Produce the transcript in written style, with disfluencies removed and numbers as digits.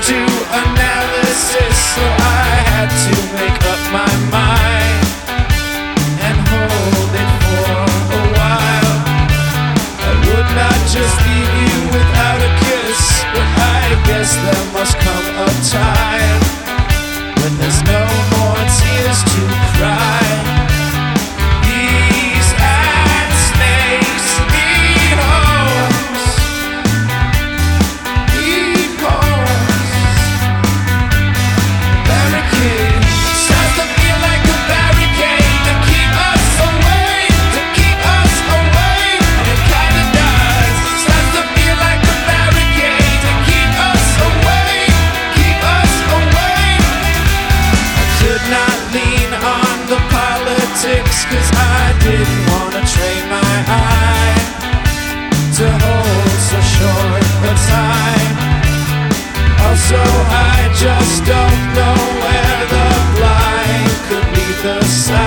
to analysis, so I had to make up my mind and hold it for a while. I would not just leave you without a kiss, but I guess there must come a time when there's no more tears to cry. Bees and snakes need homes, need homes. Barricade starts to feel like a barricade to keep us away, to keep us away. It kinda does. Starts to feel like a barricade to keep us away, keep us away. I could not lean on the politics, 'cause I didn't wanna train my eye to hold so short a time. Also, I just don't know where the blind could lead the sight.